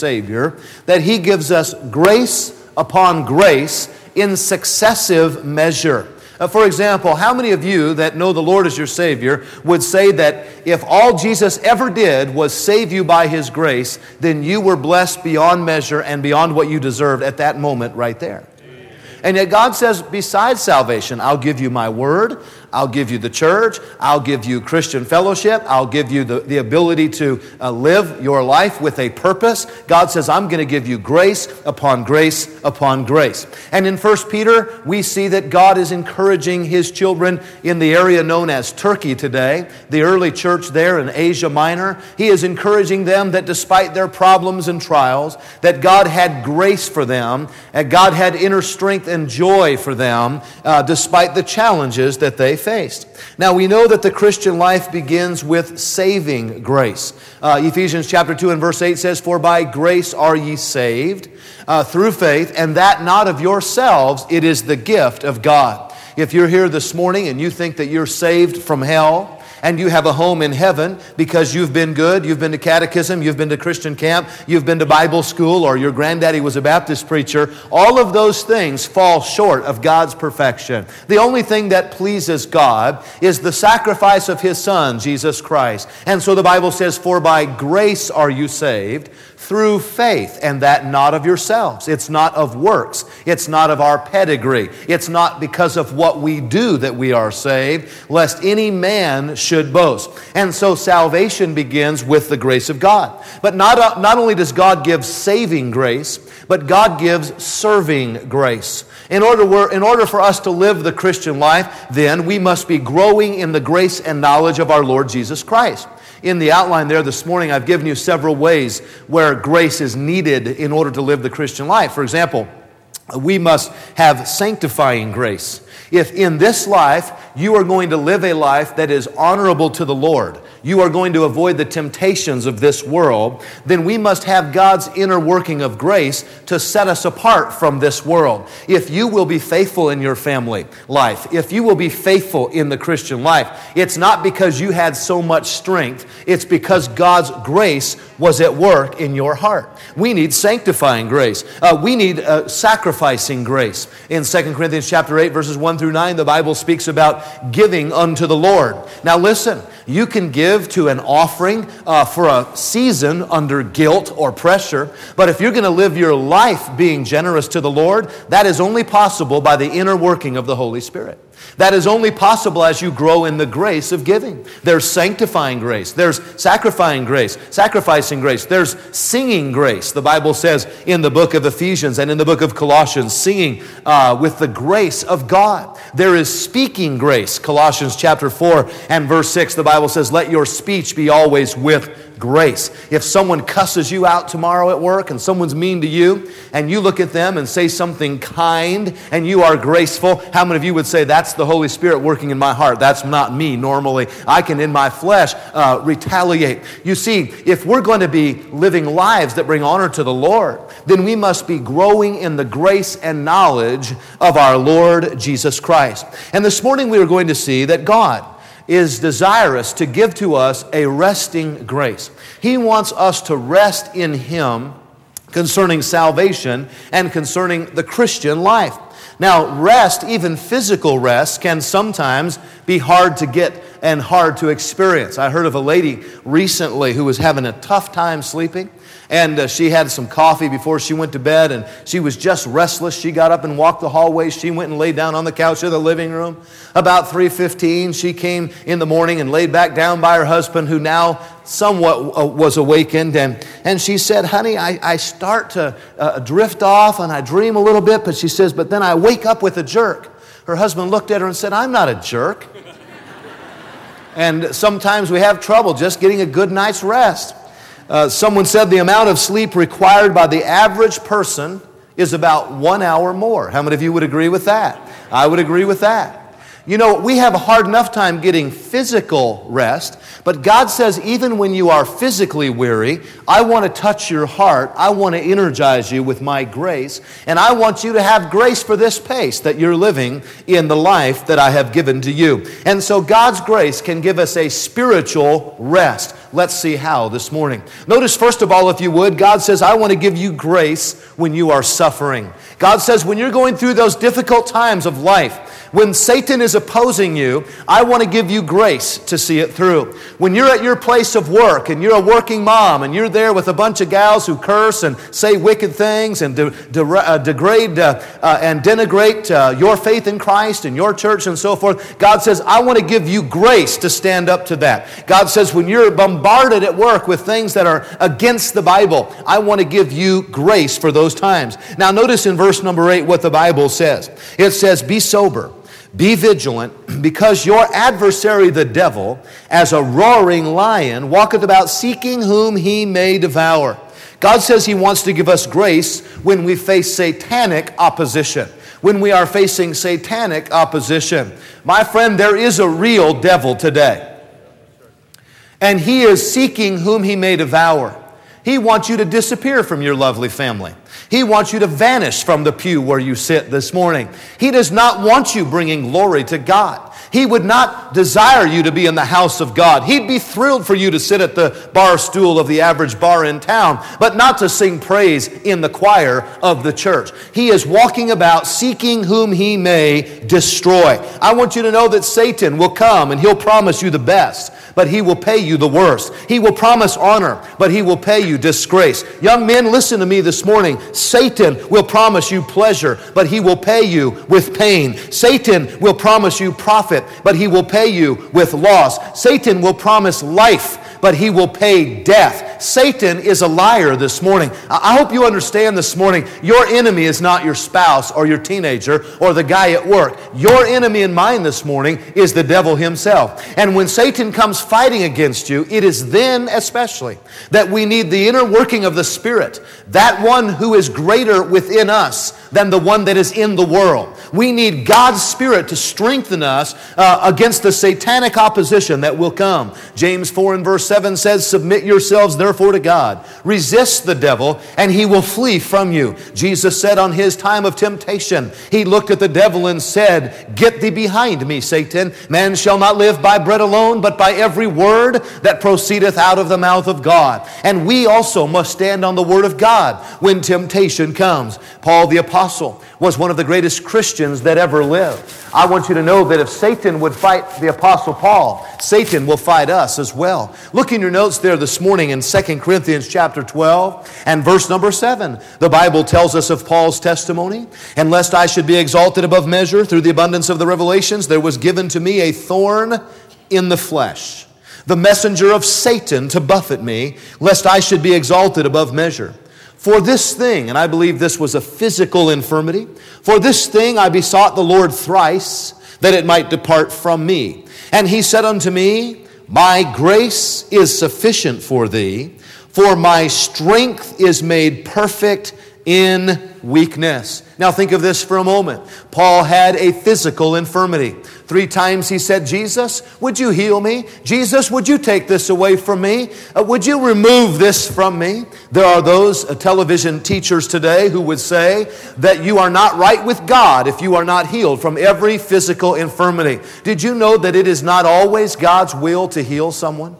Savior, that He gives us grace upon grace in successive measure. For example, how many of you that know the Lord as your Savior would say that if all Jesus ever did was save you by His grace, then you were blessed beyond measure and beyond what you deserved at that moment right there? And yet God says, besides salvation, I'll give you my word, I'll give you the church, I'll give you Christian fellowship, I'll give you the ability to live your life with a purpose. God says, I'm going to give you grace upon grace upon grace. And in 1 Peter, we see that God is encouraging His children in the area known as Turkey today, the early church there in Asia Minor. He is encouraging them that despite their problems and trials, that God had grace for them, and God had inner strength and joy for them, despite the challenges that they faced. Now, we know that the Christian life begins with saving grace. Ephesians chapter 2 and verse 8 says, "For by grace are ye saved, through faith, and that not of yourselves, it is the gift of God." If you're here this morning and you think that you're saved from hell, and you have a home in heaven because you've been good, you've been to catechism, you've been to Christian camp, you've been to Bible school, or your granddaddy was a Baptist preacher, all of those things fall short of God's perfection. The only thing that pleases God is the sacrifice of His Son, Jesus Christ. And so the Bible says, "For by grace are you saved, through faith, and that not of yourselves." It's not of works. It's not of our pedigree. It's not because of what we do that we are saved, lest any man should boast. And so salvation begins with the grace of God. But not only does God give saving grace, but God gives serving grace. In order for us to live the Christian life, then we must be growing in the grace and knowledge of our Lord Jesus Christ. In the outline there this morning, I've given you several ways where grace is needed in order to live the Christian life. For example, we must have sanctifying grace. If in this life you are going to live a life that is honorable to the Lord, you are going to avoid the temptations of this world, then we must have God's inner working of grace to set us apart from this world. If you will be faithful in your family life, if you will be faithful in the Christian life, it's not because you had so much strength, it's because God's grace was at work in your heart. We need sanctifying grace. We need sacrificing grace. In 2 Corinthians chapter 8, verses 1 through 9, the Bible speaks about giving unto the Lord. Now listen, you can give to an offering for a season under guilt or pressure, but if you're going to live your life being generous to the Lord, that is only possible by the inner working of the Holy Spirit. That is only possible as you grow in the grace of giving. There's sanctifying grace. There's sacrificing grace. There's singing grace. The Bible says in the book of Ephesians and in the book of Colossians, singing with the grace of God. There is speaking grace. Colossians chapter 4 and verse 6, the Bible says, "Let your speech be always with grace." If someone cusses you out tomorrow at work and someone's mean to you, and you look at them and say something kind and you are graceful, how many of you would say, "That's the Holy Spirit working in my heart"? That's not me normally. I can in my flesh retaliate. You see, if we're going to be living lives that bring honor to the Lord, then we must be growing in the grace and knowledge of our Lord Jesus Christ. And this morning we are going to see that God is desirous to give to us a resting grace. He wants us to rest in Him concerning salvation and concerning the Christian life. Now, rest, even physical rest, can sometimes be hard to get and hard to experience. I heard of a lady recently who was having a tough time sleeping, and she had some coffee before she went to bed, and she was just restless. She got up and walked the hallway. She went and laid down on the couch of the living room. About 3:15, she came in the morning and laid back down by her husband, who now somewhat was awakened, and she said, "Honey, I start to drift off, and I dream a little bit," but she says, "but then I wake up with a jerk." Her husband looked at her and said, "I'm not a jerk." And sometimes we have trouble just getting a good night's rest. Someone said the amount of sleep required by the average person is about 1 hour more. How many of you would agree with that? I would agree with that. You know, we have a hard enough time getting physical rest, but God says even when you are physically weary, I want to touch your heart. I want to energize you with my grace, and I want you to have grace for this pace that you're living in the life that I have given to you. And so God's grace can give us a spiritual rest. Let's see how this morning. Notice, first of all, if you would, God says, I want to give you grace when you are suffering. God says, when you're going through those difficult times of life, when Satan is opposing you, I want to give you grace to see it through. When you're at your place of work and you're a working mom and you're there with a bunch of gals who curse and say wicked things and degrade and denigrate your faith in Christ and your church and so forth, God says, I want to give you grace to stand up to that. God says, when you're bombarded at work with things that are against the Bible, I want to give you grace for those times. Now notice in verse number 8 what the Bible says. It says, be sober. Be vigilant, because your adversary the devil, as a roaring lion, walketh about seeking whom he may devour. God says he wants to give us grace when we face satanic opposition. When we are facing satanic opposition. My friend, there is a real devil today. And he is seeking whom he may devour. He wants you to disappear from your lovely family. He wants you to vanish from the pew where you sit this morning. He does not want you bringing glory to God. He would not desire you to be in the house of God. He'd be thrilled for you to sit at the bar stool of the average bar in town, but not to sing praise in the choir of the church. He is walking about seeking whom he may destroy. I want you to know that Satan will come and he'll promise you the best, but he will pay you the worst. He will promise honor, but he will pay you disgrace. Young men, listen to me this morning. Satan will promise you pleasure, but he will pay you with pain. Satan will promise you profit, but he will pay you with loss. Satan will promise life, but he will pay death. Satan is a liar this morning. I hope you understand this morning, your enemy is not your spouse or your teenager or the guy at work. Your enemy and mine this morning is the devil himself. And when Satan comes fighting against you, it is then especially that we need the inner working of the Spirit, that one who is greater within us than the one that is in the world. We need God's Spirit to strengthen us against the satanic opposition that will come. James 4 and verse 7 says, submit yourselves therefore to God. Resist the devil, and he will flee from you. Jesus said on his time of temptation, he looked at the devil and said, get thee behind me, Satan. Man shall not live by bread alone, but by every word that proceedeth out of the mouth of God. And we also must stand on the word of God when temptation comes. Paul the apostle was one of the greatest Christians that ever lived. I want you to know that if Satan would fight the apostle Paul, Satan will fight us as well. Look in your notes there this morning in 2 Corinthians chapter 12 and verse number 7. The Bible tells us of Paul's testimony. And lest I should be exalted above measure through the abundance of the revelations, there was given to me a thorn in the flesh, the messenger of Satan to buffet me, lest I should be exalted above measure. For this thing, and I believe this was a physical infirmity, for this thing I besought the Lord thrice, that it might depart from me. And he said unto me, my grace is sufficient for thee, for my strength is made perfect in weakness. Now think of this for a moment. Paul had a physical infirmity. 3 times he said, Jesus, would you heal me? Jesus, would you take this away from me? Would you remove this from me? There are those television teachers today who would say that you are not right with God if you are not healed from every physical infirmity. Did you know that it is not always God's will to heal someone?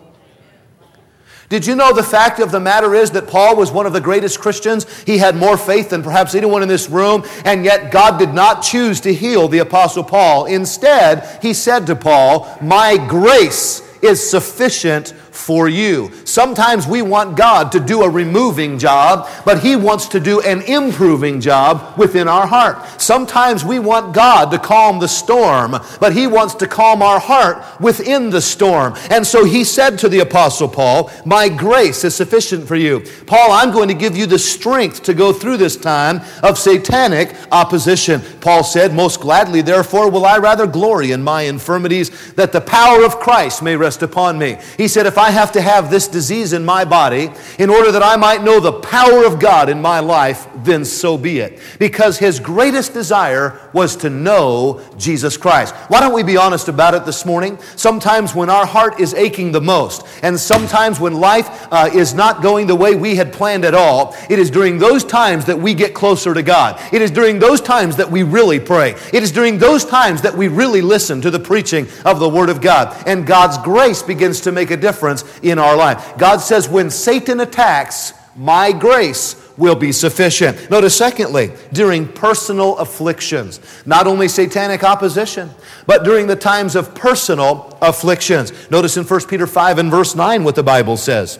Did you know the fact of the matter is that Paul was one of the greatest Christians? He had more faith than perhaps anyone in this room, and yet God did not choose to heal the Apostle Paul. Instead, he said to Paul, my grace is sufficient for you. Sometimes we want God to do a removing job, but he wants to do an improving job within our heart. Sometimes we want God to calm the storm, but he wants to calm our heart within the storm. And so he said to the Apostle Paul, my grace is sufficient for you. Paul, I'm going to give you the strength to go through this time of satanic opposition. Paul said, most gladly, therefore, will I rather glory in my infirmities, that the power of Christ may rest upon me. He said, if I have to have this disease in my body in order that I might know the power of God in my life, then so be it. Because his greatest desire was to know Jesus Christ. Why don't we be honest about it this morning? Sometimes when our heart is aching the most, and sometimes when life is not going the way we had planned at all, it is during those times that we get closer to God. It is during those times that we really pray. It is during those times that we really listen to the preaching of the Word of God. And God's grace begins to make a difference deliverance in our life. God says, when Satan attacks, my grace will be sufficient. Notice, secondly, during personal afflictions, not only satanic opposition, but during the times of personal afflictions. Notice in 1 Peter 5 and verse 9 what the Bible says.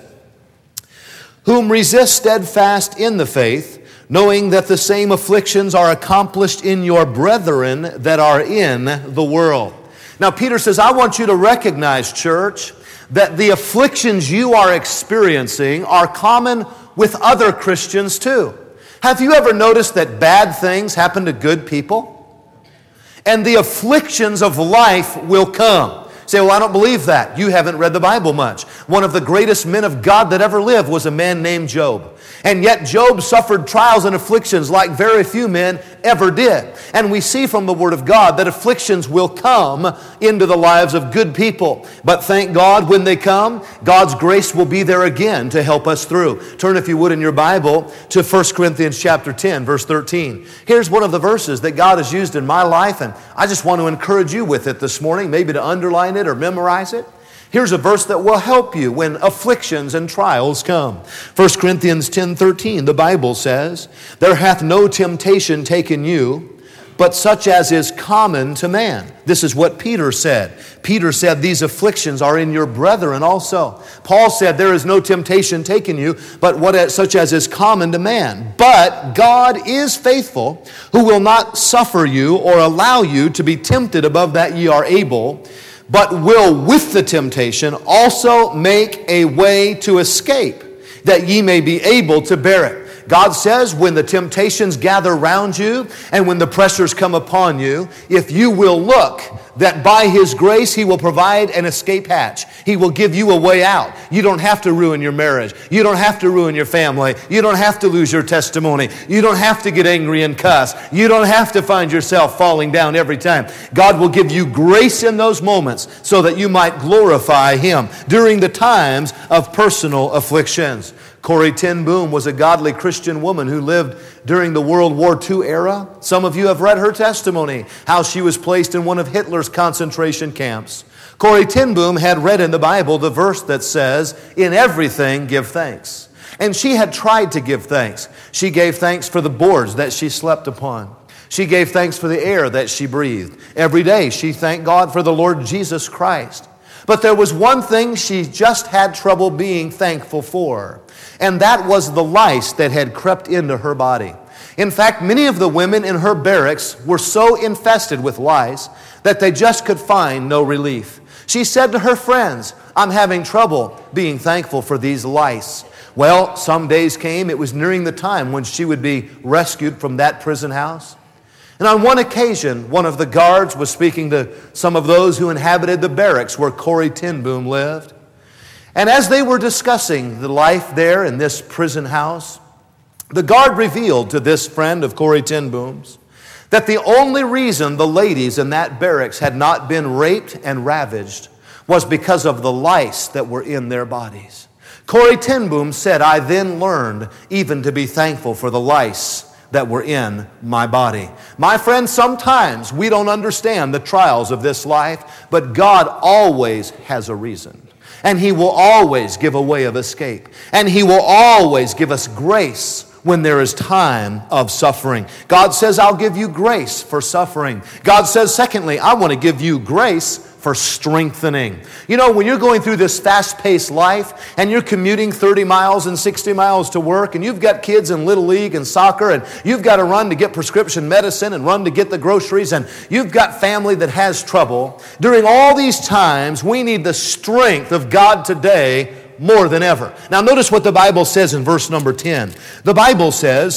Whom resist steadfast in the faith, knowing that the same afflictions are accomplished in your brethren that are in the world. Now, Peter says, I want you to recognize, church, that the afflictions you are experiencing are common with other Christians too. Have you ever noticed that bad things happen to good people? And the afflictions of life will come. Say, well, I don't believe that. You haven't read the Bible much. One of the greatest men of God that ever lived was a man named Job. And yet Job suffered trials and afflictions like very few men ever did. And we see from the Word of God that afflictions will come into the lives of good people. But thank God when they come, God's grace will be there again to help us through. Turn, if you would, in your Bible to 1 Corinthians chapter 10, verse 13. Here's one of the verses that God has used in my life, and I just want to encourage you with it this morning, maybe to underline it or memorize it. Here's a verse that will help you when afflictions and trials come. 1 Corinthians 10:13, the Bible says, there hath no temptation taken you, but such as is common to man. This is what Peter said. Peter said, these afflictions are in your brethren also. Paul said, there is no temptation taken you, but such as is common to man. But God is faithful, who will not suffer you or allow you to be tempted above that ye are able, but will with the temptation also make a way to escape, that ye may be able to bear it. God says when the temptations gather round you and when the pressures come upon you, if you will look, that by His grace He will provide an escape hatch. He will give you a way out. You don't have to ruin your marriage. You don't have to ruin your family. You don't have to lose your testimony. You don't have to get angry and cuss. You don't have to find yourself falling down every time. God will give you grace in those moments so that you might glorify Him during the times of personal afflictions. Corrie ten Boom was a godly Christian woman who lived during the World War II era. Some of you have read her testimony, how she was placed in one of Hitler's concentration camps. Corrie ten Boom had read in the Bible the verse that says, in everything give thanks. And she had tried to give thanks. She gave thanks for the boards that she slept upon. She gave thanks for the air that she breathed. Every day she thanked God for the Lord Jesus Christ. But there was one thing she just had trouble being thankful for, and that was the lice that had crept into her body. In fact, many of the women in her barracks were so infested with lice that they just could find no relief. She said to her friends, I'm having trouble being thankful for these lice. Well, some days came, it was nearing the time when she would be rescued from that prison house. And on one occasion, one of the guards was speaking to some of those who inhabited the barracks where Corrie ten Boom lived. And as they were discussing the life there in this prison house, the guard revealed to this friend of Corrie ten Boom's that the only reason the ladies in that barracks had not been raped and ravaged was because of the lice that were in their bodies. Corrie ten Boom said, I then learned even to be thankful for the lice that were in my body. My friends, sometimes we don't understand the trials of this life, but God always has a reason. And He will always give a way of escape. And He will always give us grace when there is time of suffering. God says, I'll give you grace for suffering. God says, secondly, I want to give you grace for strengthening. You know, when you're going through this fast-paced life and you're commuting 30 miles and 60 miles to work and you've got kids in Little League and soccer and you've got to run to get prescription medicine and run to get the groceries and you've got family that has trouble, during all these times we need the strength of God today more than ever. Now notice what the Bible says in verse number 10. The Bible says,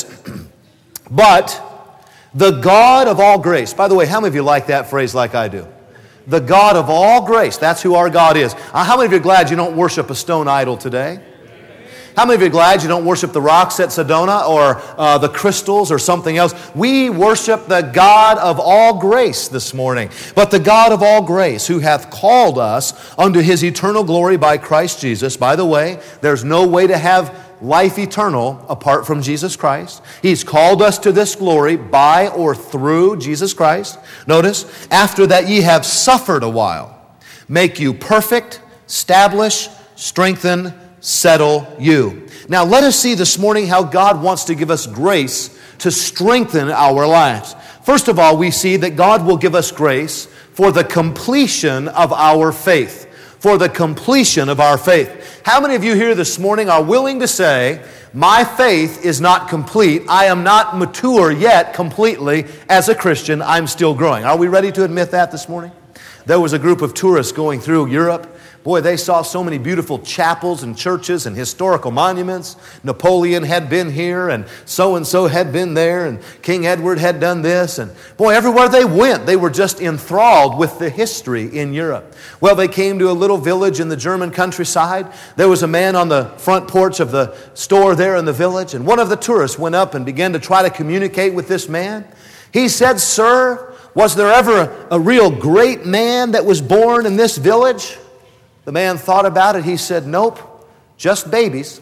but the God of all grace. By the way, how many of you like that phrase like I do? The God of all grace. That's who our God is. How many of you are glad you don't worship a stone idol today? How many of you are glad you don't worship the rocks at Sedona or the crystals or something else? We worship the God of all grace this morning. But the God of all grace, who hath called us unto His eternal glory by Christ Jesus. By the way, there's no way to have life eternal apart from Jesus Christ. He's called us to this glory by or through Jesus Christ. Notice, after that ye have suffered a while, make you perfect, establish, strengthen, settle you. Now let us see this morning how God wants to give us grace to strengthen our lives. First of all, we see that God will give us grace for the completion of our faith. For the completion of our faith. How many of you here this morning are willing to say, my faith is not complete. I am not mature yet completely as a Christian. I'm still growing. Are we ready to admit that this morning? There was a group of tourists going through Europe. Boy, they saw so many beautiful chapels and churches and historical monuments. Napoleon had been here, and so had been there, and King Edward had done this. And boy, everywhere they went, they were just enthralled with the history in Europe. Well, they came to a little village in the German countryside. There was a man on the front porch of the store there in the village, and one of the tourists went up and began to try to communicate with this man. He said, "Sir, was there ever a real great man that was born in this village?" The man thought about it. He said, "Nope, just babies."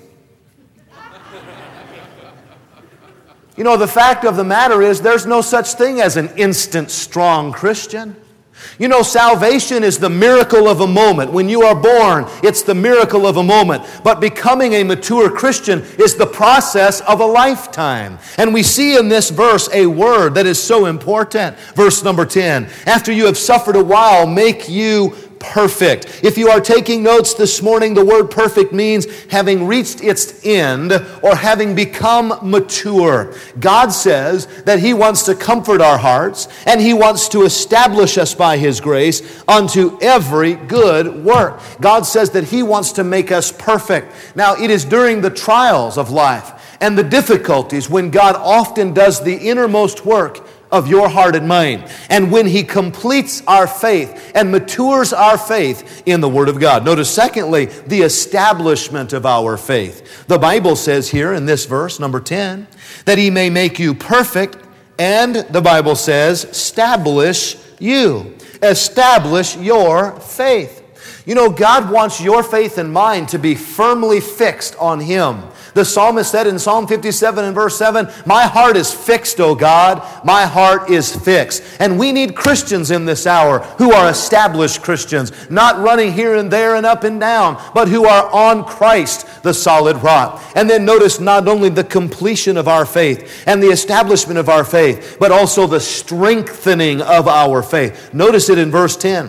You know, the fact of the matter is there's no such thing as an instant strong Christian. You know, salvation is the miracle of a moment. When you are born, it's the miracle of a moment. But becoming a mature Christian is the process of a lifetime. And we see in this verse a word that is so important. Verse number 10, after you have suffered a while, make you perfect. If you are taking notes this morning, the word perfect means having reached its end or having become mature. God says that He wants to comfort our hearts and He wants to establish us by His grace unto every good work. God says that He wants to make us perfect. Now, it is during the trials of life and the difficulties when God often does the innermost work of your heart and mind, and when He completes our faith and matures our faith in the Word of God. Notice, secondly, the establishment of our faith. The Bible says here in this verse, number 10, that He may make you perfect, and the Bible says, establish you. Establish your faith. You know, God wants your faith and mine to be firmly fixed on Him. The psalmist said in Psalm 57 and verse 7, my heart is fixed, O God, my heart is fixed. And we need Christians in this hour who are established Christians, not running here and there and up and down, but who are on Christ, the solid rock. And then notice not only the completion of our faith and the establishment of our faith, but also the strengthening of our faith. Notice it in verse 10.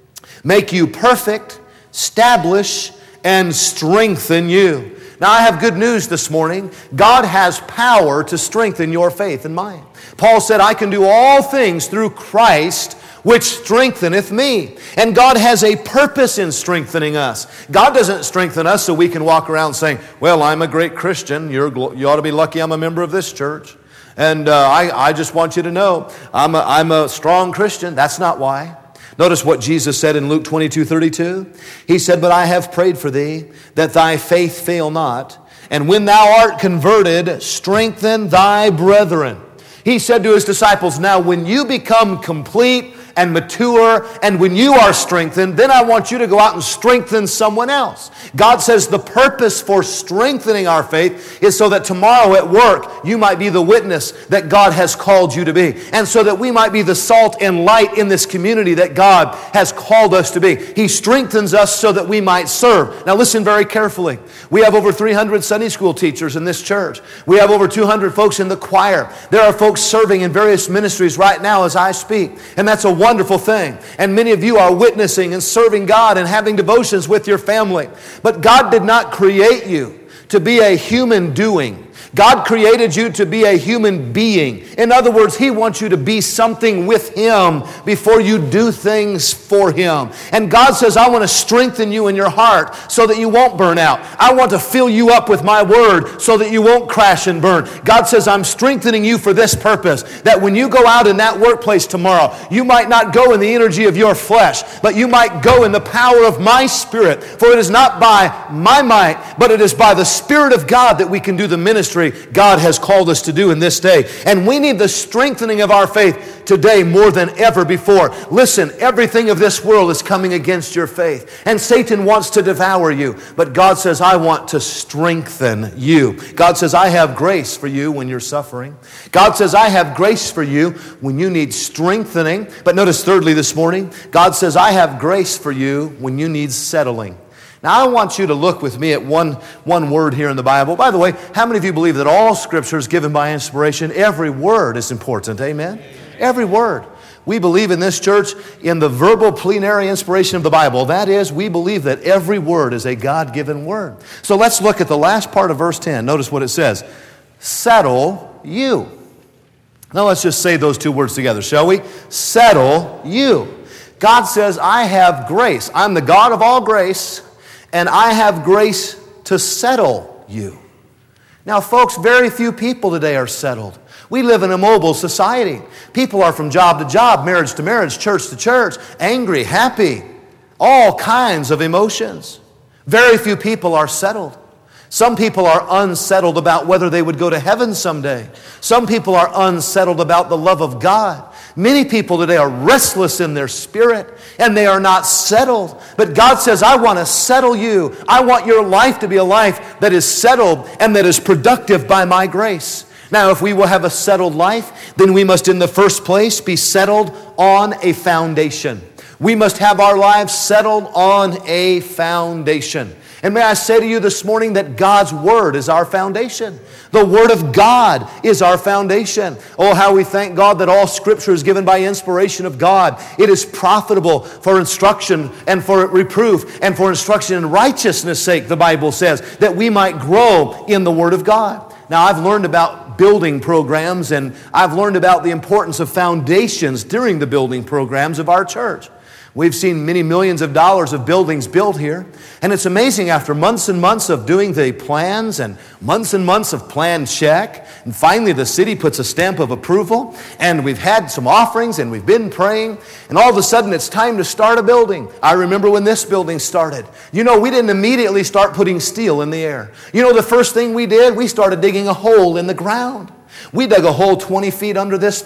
Make you perfect, establish, and strengthen you. Now, I have good news this morning. God has power to strengthen your faith and mine. Paul said, I can do all things through Christ, which strengtheneth me. And God has a purpose in strengthening us. God doesn't strengthen us so we can walk around saying, well, I'm a great Christian. You ought to be lucky I'm a member of this church. And I just want you to know, I'm a strong Christian. That's not why. Notice what Jesus said in Luke 22:32. He said, but I have prayed for thee, that thy faith fail not. And when thou art converted, strengthen thy brethren. He said to His disciples, now when you become complete and mature, and when you are strengthened, then I want you to go out and strengthen someone else. God says the purpose for strengthening our faith is so that tomorrow at work, you might be the witness that God has called you to be. And so that we might be the salt and light in this community that God has called us to be. He strengthens us so that we might serve. Now listen very carefully. We have over 300 Sunday school teachers in this church. We have over 200 folks in the choir. There are folks serving in various ministries right now as I speak. And that's a wonderful thing. And many of you are witnessing and serving God and having devotions with your family. But God did not create you to be a human doing. God created you to be a human being. In other words, He wants you to be something with Him before you do things for Him. And God says, I want to strengthen you in your heart so that you won't burn out. I want to fill you up with my word so that you won't crash and burn. God says, I'm strengthening you for this purpose, that when you go out in that workplace tomorrow, you might not go in the energy of your flesh, but you might go in the power of my Spirit. For it is not by my might, but it is by the Spirit of God that we can do the ministry God has called us to do in this day. And we need the strengthening of our faith today more than ever before. Listen, everything of this world is coming against your faith. And Satan wants to devour you. But God says, I want to strengthen you. God says, I have grace for you when you're suffering. God says, I have grace for you when you need strengthening. But notice thirdly this morning, God says, I have grace for you when you need settling. Now, I want you to look with me at one word here in the Bible. By the way, how many of you believe that all Scripture is given by inspiration? Every word is important, amen? Every word. We believe in this church in the verbal plenary inspiration of the Bible. That is, we believe that every word is a God-given word. So let's look at the last part of verse 10. Notice what it says. Settle you. Now let's just say those two words together, shall we? Settle you. God says, I have grace. I'm the God of all grace, and I have grace to settle you. Now, folks, very few people today are settled. We live in a mobile society. People are from job to job, marriage to marriage, church to church, angry, happy, all kinds of emotions. Very few people are settled. Some people are unsettled about whether they would go to heaven someday. Some people are unsettled about the love of God. Many people today are restless in their spirit, and they are not settled. But God says, I want to settle you. I want your life to be a life that is settled and that is productive by my grace. Now, if we will have a settled life, then we must in the first place be settled on a foundation. We must have our lives settled on a foundation. And may I say to you this morning that God's Word is our foundation. The Word of God is our foundation. Oh, how we thank God that all Scripture is given by inspiration of God. It is profitable for instruction and for reproof and for instruction in righteousness' sake, the Bible says, that we might grow in the Word of God. Now, I've learned about building programs, and I've learned about the importance of foundations during the building programs of our church. We've seen many millions of dollars of buildings built here. And it's amazing, after months and months of doing the plans and months of plan check, and finally the city puts a stamp of approval, and we've had some offerings and we've been praying, and all of a sudden it's time to start a building. I remember when this building started. You know, we didn't immediately start putting steel in the air. You know, the first thing we did, we started digging a hole in the ground. We dug a hole 20 feet under this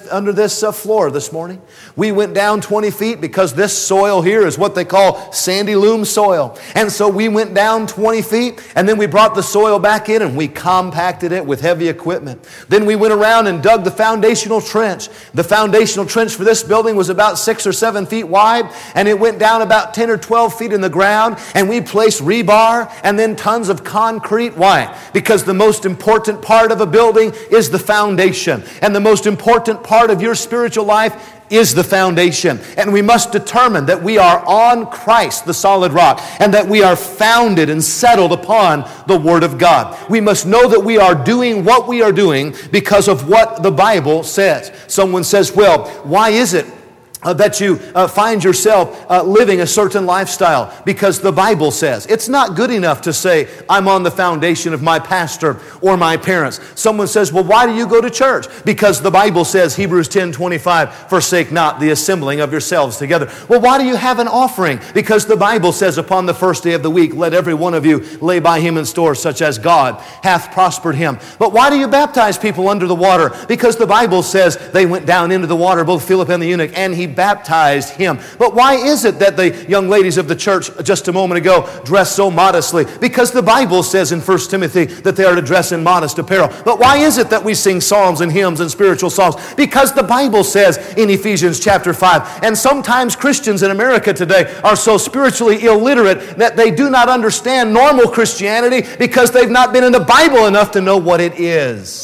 floor this morning. We went down 20 feet because this soil here is what they call sandy loam soil. And so we went down 20 feet, and then we brought the soil back in and we compacted it with heavy equipment. Then we went around and dug the foundational trench. The foundational trench for this building was about 6 or 7 feet wide, and it went down about 10 or 12 feet in the ground, and we placed rebar and then tons of concrete. Why? Because the most important part of a building is the foundation. And the most important part of your spiritual life is the foundation. And we must determine that we are on Christ, the solid rock, and that we are founded and settled upon the Word of God. We must know that we are doing what we are doing because of what the Bible says. Someone says, well, why is it that you find yourself living a certain lifestyle? Because the Bible says. It's not good enough to say, I'm on the foundation of my pastor or my parents. Someone says, well, why do you go to church? Because the Bible says, Hebrews 10:25, forsake not the assembling of yourselves together. Well, why do you have an offering? Because the Bible says, upon the first day of the week, let every one of you lay by him in store, such as God hath prospered him. But why do you baptize people under the water? Because the Bible says they went down into the water, both Philip and the eunuch, and he baptized him. But why is it that the young ladies of the church just a moment ago dressed so modestly? Because the Bible says in 1 Timothy that they are to dress in modest apparel. But why is it that we sing psalms and hymns and spiritual songs? Because the Bible says in Ephesians chapter 5. And sometimes Christians in America today are so spiritually illiterate that they do not understand normal Christianity because they've not been in the Bible enough to know what it is.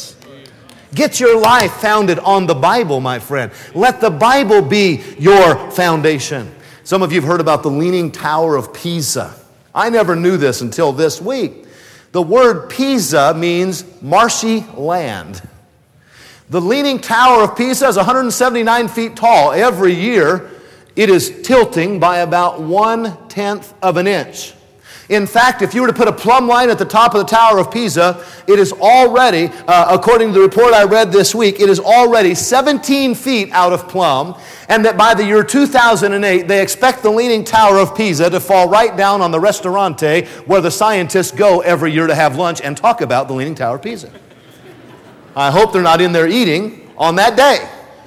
Get your life founded on the Bible, my friend. Let the Bible be your foundation. Some of you have heard about the Leaning Tower of Pisa. I never knew this until this week. The word Pisa means marshy land. The Leaning Tower of Pisa is 179 feet tall. Every year, it is tilting by about 1/10 of an inch. In fact, if you were to put a plumb line at the top of the Tower of Pisa, it is already, according to the report I read this week, it is already 17 feet out of plumb, and that by the year 2008, they expect the Leaning Tower of Pisa to fall right down on the Ristorante, where the scientists go every year to have lunch and talk about the Leaning Tower of Pisa. I hope they're not in there eating on that day.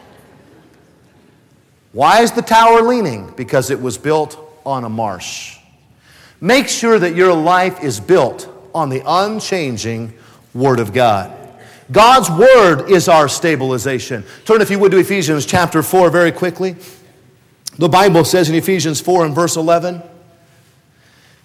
Why is the tower leaning? Because it was built on a marsh. Make sure that your life is built on the unchanging Word of God. God's Word is our stabilization. Turn, if you would, to Ephesians chapter 4 very quickly. The Bible says in Ephesians 4 and verse 11,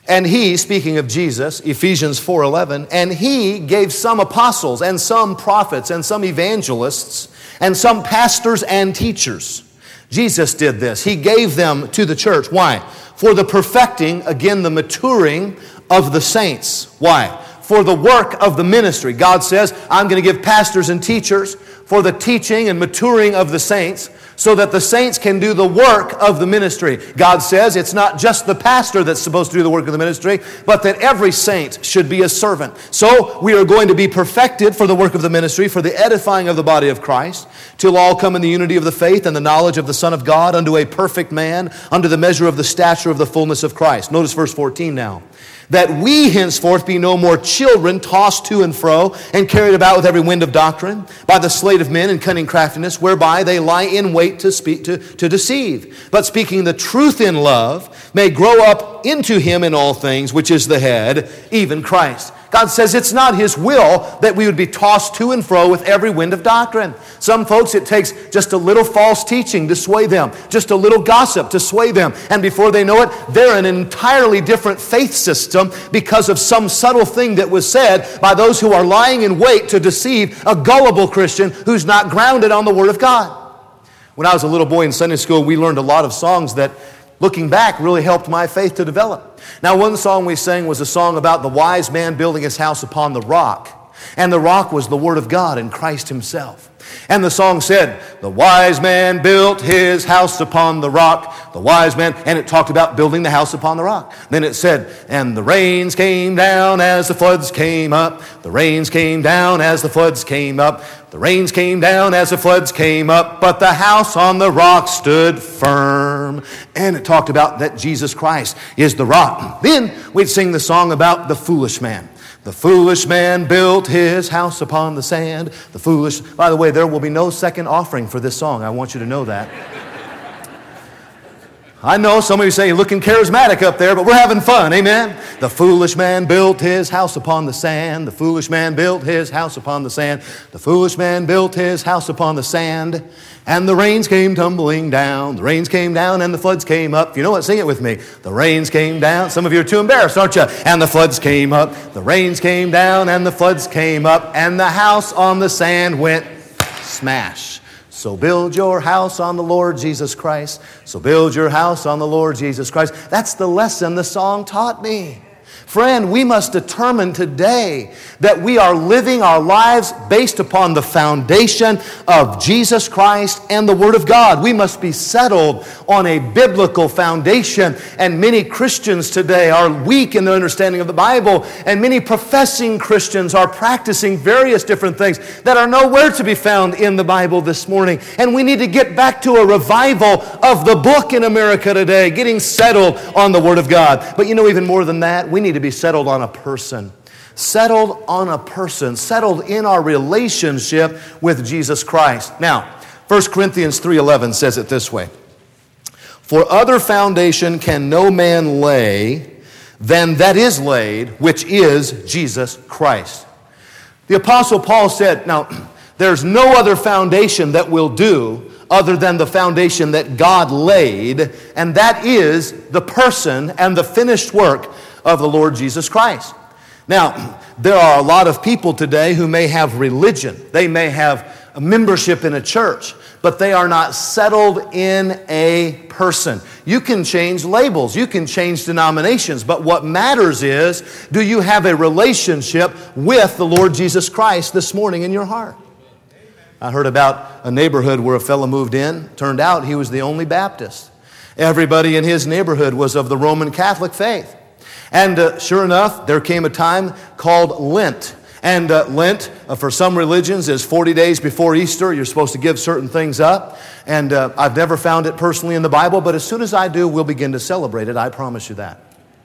And he, speaking of Jesus, Ephesians 4:11, and he gave some apostles and some prophets and some evangelists and some pastors and teachers. Jesus did this. He gave them to the church. Why? For the perfecting, again, the maturing of the saints. Why? For the work of the ministry. God says, I'm going to give pastors and teachers for the teaching and maturing of the saints, so that the saints can do the work of the ministry. God says it's not just the pastor that's supposed to do the work of the ministry, but that every saint should be a servant. So we are going to be perfected for the work of the ministry, for the edifying of the body of Christ, till all come in the unity of the faith and the knowledge of the Son of God, unto a perfect man, unto the measure of the stature of the fullness of Christ. Notice verse 14 now. That we henceforth be no more children, tossed to and fro, and carried about with every wind of doctrine, by the sleight of men and cunning craftiness, whereby they lie in wait to deceive. But speaking the truth in love, may grow up into him in all things, which is the head, even Christ. God says it's not His will that we would be tossed to and fro with every wind of doctrine. Some folks, it takes just a little false teaching to sway them, just a little gossip to sway them, and before they know it, they're in an entirely different faith system because of some subtle thing that was said by those who are lying in wait to deceive a gullible Christian who's not grounded on the Word of God. When I was a little boy in Sunday school, we learned a lot of songs that, looking back, really helped my faith to develop. Now, one song we sang was a song about the wise man building his house upon the rock. And the rock was the Word of God and Christ Himself. And the song said, the wise man built his house upon the rock. The wise man, and it talked about building the house upon the rock. Then it said, and the rains came down as the floods came up. The rains came down as the floods came up. The rains came down as the floods came up. But the house on the rock stood firm. And it talked about that Jesus Christ is the rock. Then we'd sing the song about the foolish man. The foolish man built his house upon the sand. The foolish... By the way, there will be no second offering for this song. I want you to know that. I know some of you say you're looking charismatic up there, but we're having fun, amen? The foolish man built his house upon the sand. The foolish man built his house upon the sand. The foolish man built his house upon the sand. And the rains came tumbling down. The rains came down and the floods came up. If you know what, sing it with me. The rains came down. Some of you are too embarrassed, aren't you? And the floods came up. The rains came down and the floods came up. And the house on the sand went smash. So build your house on the Lord Jesus Christ. So build your house on the Lord Jesus Christ. That's the lesson the song taught me. Friend, we must determine today that we are living our lives based upon the foundation of Jesus Christ and the Word of God. We must be settled on a biblical foundation. And many Christians today are weak in their understanding of the Bible. And many professing Christians are practicing various different things that are nowhere to be found in the Bible this morning. And we need to get back to a revival of the book in America today, getting settled on the Word of God. But you know, even more than that, we need to be settled on a person. Settled on a person. Settled in our relationship with Jesus Christ. Now, 1 Corinthians 3:11 says it this way. For other foundation can no man lay than that is laid, which is Jesus Christ. The Apostle Paul said, now, there's no other foundation that will do other than the foundation that God laid, and that is the person and the finished work of the Lord Jesus Christ. Now, there are a lot of people today who may have religion. They may have a membership in a church, but they are not settled in a person. You can change labels. You can change denominations, but what matters is, do you have a relationship with the Lord Jesus Christ this morning in your heart? I heard about a neighborhood where a fellow moved in. Turned out he was the only Baptist. Everybody in his neighborhood was of the Roman Catholic faith. And sure enough, there came a time called Lent. And Lent, for some religions, is 40 days before Easter. You're supposed to give certain things up. And I've never found it personally in the Bible, but as soon as I do, we'll begin to celebrate it. I promise you that.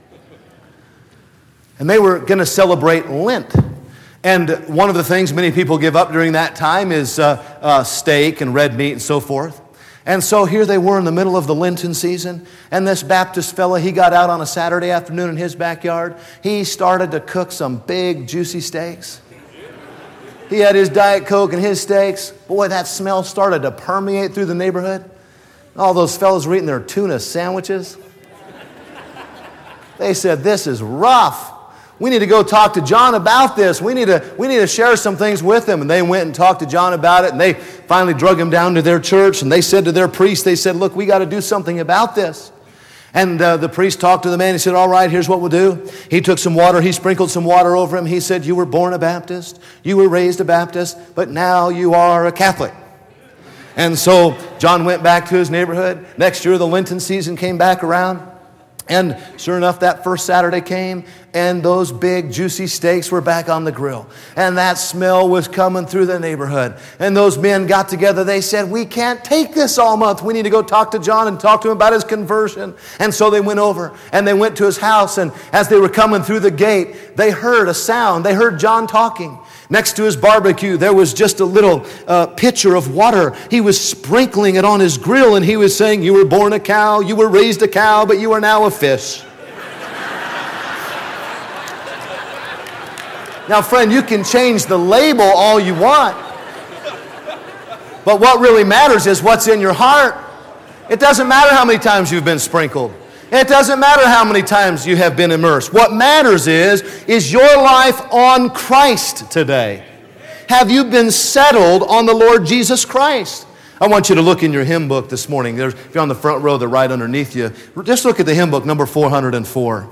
And they were going to celebrate Lent. And one of the things many people give up during that time is steak and red meat and so forth. And so here they were in the middle of the Lenten season, and this Baptist fella, he got out on a Saturday afternoon in his backyard. He started to cook some big, juicy steaks. He had his Diet Coke and his steaks. Boy, that smell started to permeate through the neighborhood. All those fellas were eating their tuna sandwiches. They said, this is rough. We need to go talk to John about this. We need to share some things with him. And they went and talked to John about it, and they finally drug him down to their church, and they said to their priest, they said, look, we got to do something about this. And the priest talked to the man. He said, all right, here's what we'll do. He took some water. He sprinkled some water over him. He said, you were born a Baptist. You were raised a Baptist, but now you are a Catholic. And so John went back to his neighborhood. Next year, the Lenten season came back around. And sure enough, that first Saturday came, and those big, juicy steaks were back on the grill. And that smell was coming through the neighborhood. And those men got together. They said, we can't take this all month. We need to go talk to John and talk to him about his conversion. And so they went over, and they went to his house. And as they were coming through the gate, they heard a sound. They heard John talking. Next to his barbecue, there was just a little pitcher of water. He was sprinkling it on his grill, and he was saying, you were born a cow, you were raised a cow, but you are now a fish. Now, friend, you can change the label all you want, but what really matters is what's in your heart. It doesn't matter how many times you've been sprinkled. It doesn't matter how many times you have been immersed. What matters is your life on Christ today. Have you been settled on the Lord Jesus Christ? I want you to look in your hymn book this morning. If you're on the front row, they're right underneath you. Just look at the hymn book, number 404.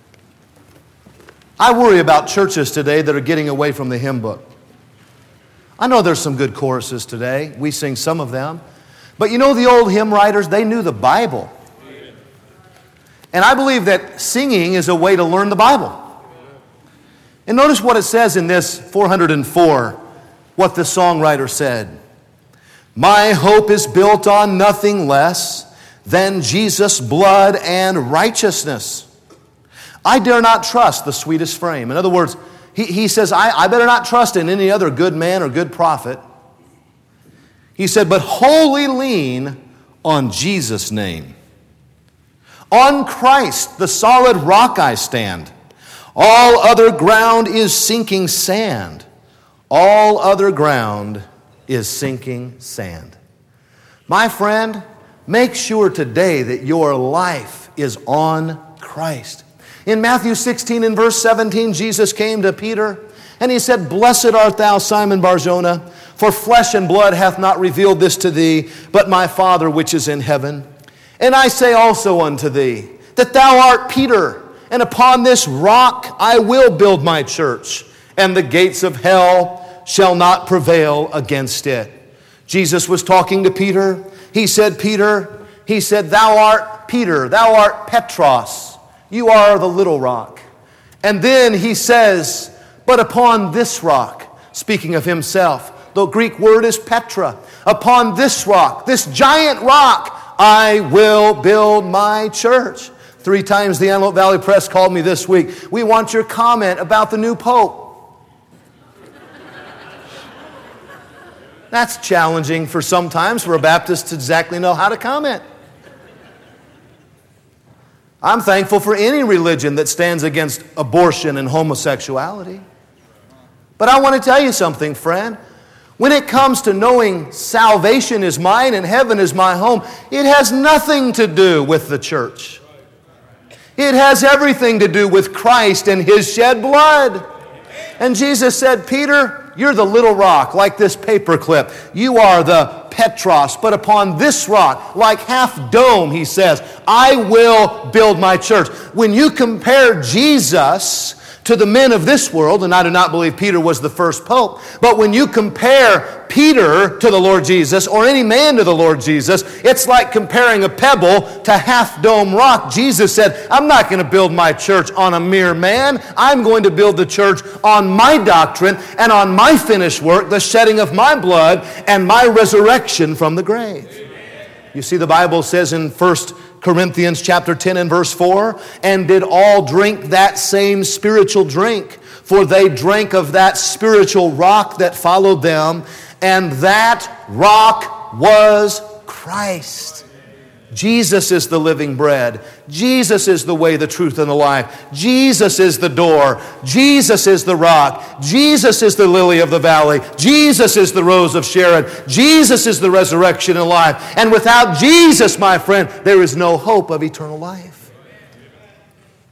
I worry about churches today that are getting away from the hymn book. I know there's some good choruses today. We sing some of them. But you know the old hymn writers, they knew the Bible. And I believe that singing is a way to learn the Bible. And notice what it says in this 404, what the songwriter said. My hope is built on nothing less than Jesus' blood and righteousness. I dare not trust the sweetest frame. In other words, he says, I better not trust in any other good man or good prophet. He said, but wholly lean on Jesus' name. On Christ, the solid rock I stand. All other ground is sinking sand. All other ground is sinking sand. My friend, make sure today that your life is on Christ. In Matthew 16 and verse 17, Jesus came to Peter and he said, blessed art thou, Simon Bar-Jonah, for flesh and blood hath not revealed this to thee, but my Father which is in heaven. And I say also unto thee, that thou art Peter, and upon this rock I will build my church, and the gates of hell shall not prevail against it. Jesus was talking to Peter. He said, Peter, he said, thou art Peter, thou art Petros, you are the little rock. And then he says, but upon this rock, speaking of himself, the Greek word is Petra, upon this rock, this giant rock, I will build my church. 3 times the Antelope Valley Press called me this week. We want your comment about the new pope. That's challenging for sometimes for a Baptist to exactly know how to comment. I'm thankful for any religion that stands against abortion and homosexuality. But I want to tell you something, friend. When it comes to knowing salvation is mine and heaven is my home, it has nothing to do with the church. It has everything to do with Christ and His shed blood. And Jesus said, Peter, you're the little rock, like this paperclip. You are the Petros, but upon this rock, like half dome, he says, I will build my church. When you compare Jesus to the men of this world, and I do not believe Peter was the first pope, but when you compare Peter to the Lord Jesus, or any man to the Lord Jesus, it's like comparing a pebble to half-dome rock. Jesus said, I'm not going to build my church on a mere man. I'm going to build the church on my doctrine and on my finished work, the shedding of my blood and my resurrection from the grave. Amen. You see, the Bible says in 1 Corinthians chapter 10 and verse 4, and did all drink that same spiritual drink, for they drank of that spiritual rock that followed them, and that rock was Christ. Jesus is the living bread. Jesus is the way, the truth, and the life. Jesus is the door. Jesus is the rock. Jesus is the lily of the valley. Jesus is the rose of Sharon. Jesus is the resurrection and life. And without Jesus, my friend, there is no hope of eternal life.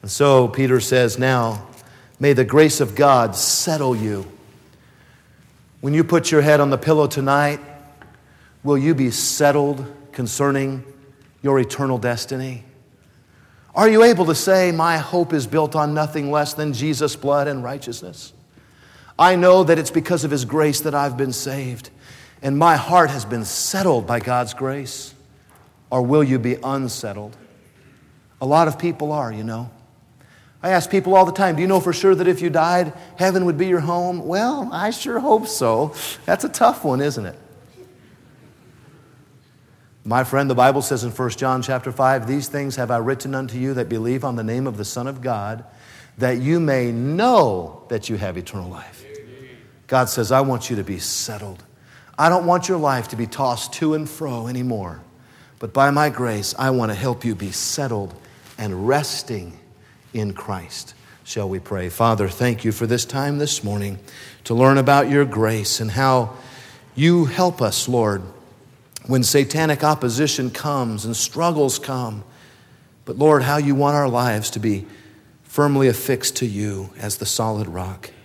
And so Peter says, now, may the grace of God settle you. When you put your head on the pillow tonight, will you be settled concerning your eternal destiny? Are you able to say, my hope is built on nothing less than Jesus' blood and righteousness? I know that it's because of His grace that I've been saved, and my heart has been settled by God's grace. Or will you be unsettled? A lot of people are, you know. I ask people all the time, do you know for sure that if you died, heaven would be your home? Well, I sure hope so. That's a tough one, isn't it? My friend, the Bible says in 1 John chapter 5, these things have I written unto you that believe on the name of the Son of God, that you may know that you have eternal life. God says, I want you to be settled. I don't want your life to be tossed to and fro anymore. But by my grace, I want to help you be settled and resting in Christ. Shall we pray? Father, thank you for this time this morning to learn about your grace and how you help us, Lord, when satanic opposition comes and struggles come. But Lord, how you want our lives to be firmly affixed to you as the solid rock.